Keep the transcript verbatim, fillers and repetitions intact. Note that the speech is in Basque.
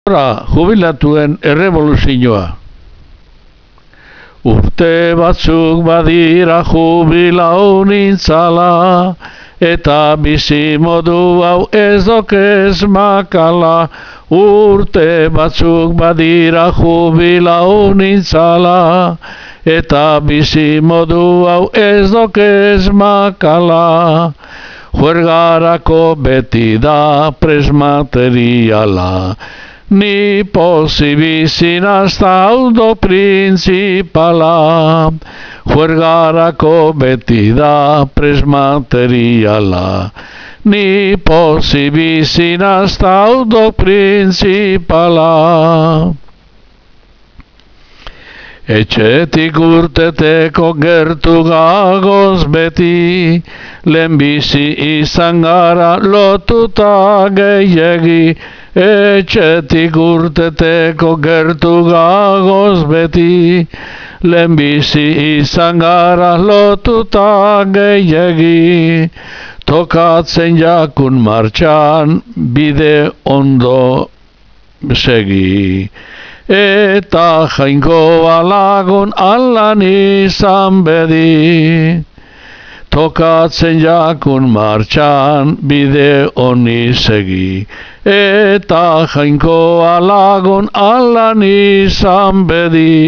Jubilatuen errevoluzioa. Urte batzuk badira jubilau nintzala, eta bizi modu hau ez dokez makala. Urte batzuk badira jubilau nintzala, eta bizi modu hau ez dokez makala. Juergarako beti da presmateriala, ni pozibizin hasta audo principala. Juergarako beti da presmateriala, ni pozibizin hasta audo principala. Etxetik urteteko gertu gagoz beti, lehenbizi izan gara lotuta gehiegi. Etxetik urteteko gertu gagoz beti, lehenbizi izan gara lotuta gehiegi. Tokatzen jakun martxan bide ondo segi, eta jainkoa lagun allan izan bedi. Tokatzen jakun martxan bide honi segi, eta jainkoa lagun allan izan bedi.